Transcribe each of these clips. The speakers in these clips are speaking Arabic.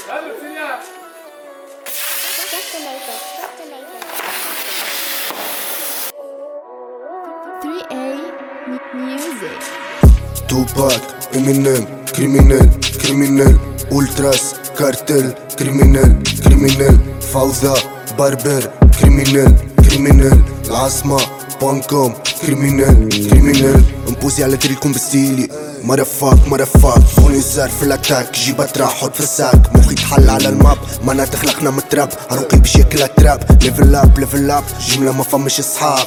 Music. Tupac, Eminem, criminel, criminel, Ultras, cartel, criminel, criminel, فوضى, بربر, criminel, criminel, العاصمة, بانكوم, criminel, criminel, امبوزي على تريكم بستيلي, مدفاك, فوني زار في الاتاك, جيبها ترا حط في الساك, مخي تحل على الماب, مانا تخلقنا متراب, عروقي بشكل تراب, ليفل اب, جملة ما فمش اصحاب.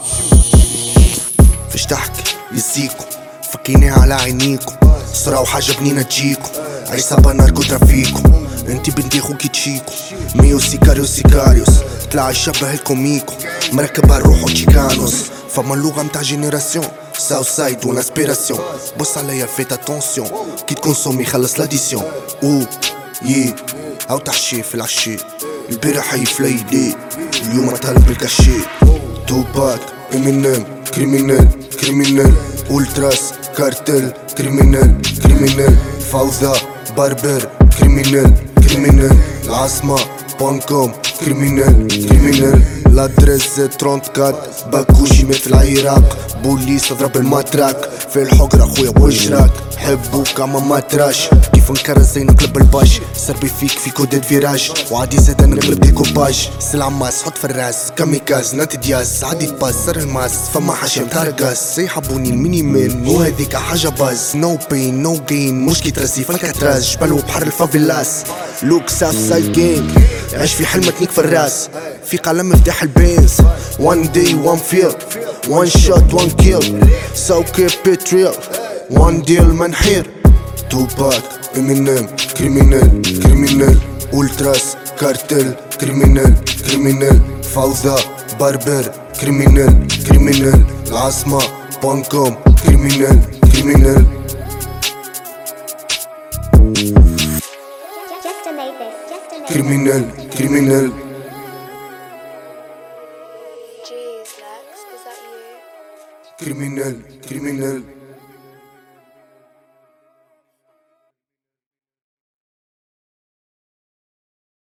فيش تحكي يزيكو فكيني على عينيكم صراو حاجة بنينة تجيكم عصابة ناركو ترافيكو انتي بنتي خوكي تشيكو ميو سيكاريوس طلع يشبه الكوميكو مركب هالروح وتشيكانوس فما اللغة متاع جينيراسيون ساوث سايد وناسبيراسيون بص عليا فيت اتونسيون كي تكونسومي خلص لاديسيون او يي او تحشي في العشي البارح هي في ليلي اليوم طالب بالكاشي. توباك امينيم criminel, ultras, cartel, criminel, فوضى, بربر, criminel, العاصمة, بانكوم, criminel, l'adresse 34 باكوشي مات في العراق بوليس اضرب الماتراك في الحجرة خويا وجراك حبوك اما ما تراش كيف نكرز زي نقلب الباش سربي في كودات فيراج وعادي زادا نغلب ديكوباج سلع ماس حط في الراس كاميكاز نات دياس عادي تباس سر الماس فما حشم تارقاس زي حبوني المينيمين وهذيك حاجة باز نو بين نو جين مش كي ترسي فالكاتراز جبل وبحر الفافيلاس لوك ساوث سايد جيم عيش في حلمك نيك في الراس في قلم مفتاح البينز one day one feel one shot one kill so keep it real one deal منحير. توباك امينيم criminel ultras cartel criminel فوضى بربر criminel العاصمة بانكوم criminel criminel Jeez, Lex, is that you? criminel